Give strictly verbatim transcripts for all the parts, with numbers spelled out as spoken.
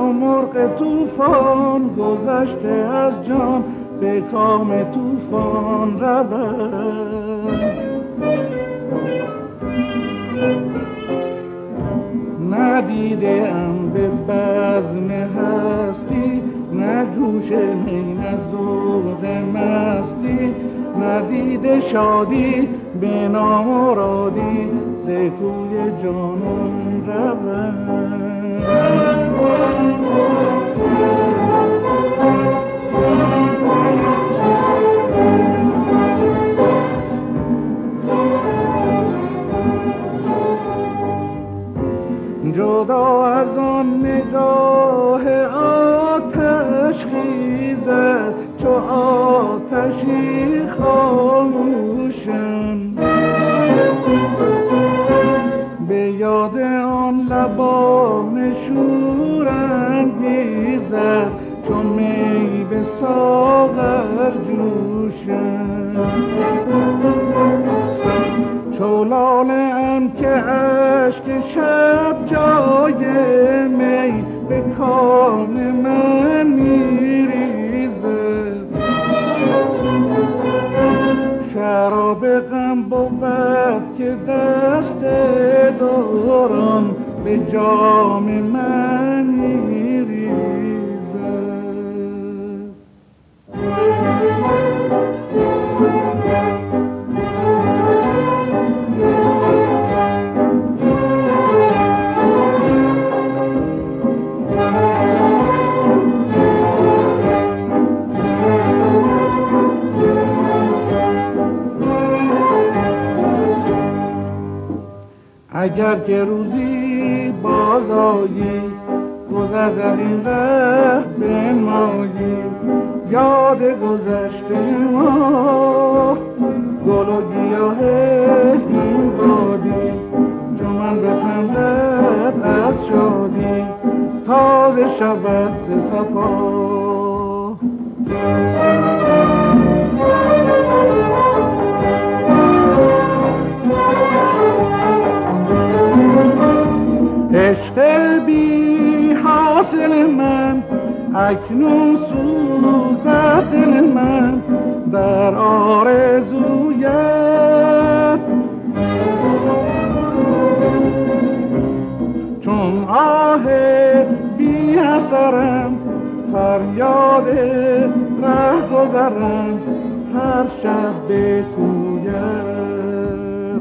چو مرغ طوفان گذشته از جان به کام طوفان رود. ندیده ام به بزم هستی، نه جوش می نه ذوق مستی، ندیده شادی به نامرادی ز کوی جانان رود. جدا از آن نگاه آتش خیزد چو آتشی خاموشم، به یاد آن لبان شورانگیزد چو می به ساغر جوشم. چو لاله ام که اشک شب جای می به کام من میریزد، شراب غم بود که دست دوران به جام من میریزد. اگر که روزی باز آیی گذر در این ره بنمایی، یاد گذشته ما گل و گیاه این بادی، چون من بخندد از شادی تازه شود ز صفا. عشق بی حاصل من اکنون سوزد دل من در آرزویت، چون آه بی اثرم فریاد ره گذرم هر شب به کویت.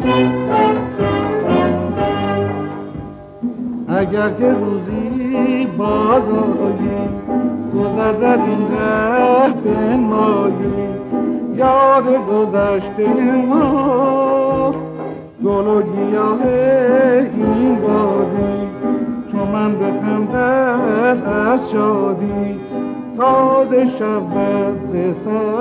اگر که روزی باز آیی گذر در این ره بنمایی، یاد گذشته ما گل و گیاه این بادی، چون من بخندد از شادی تازه شود ز سر.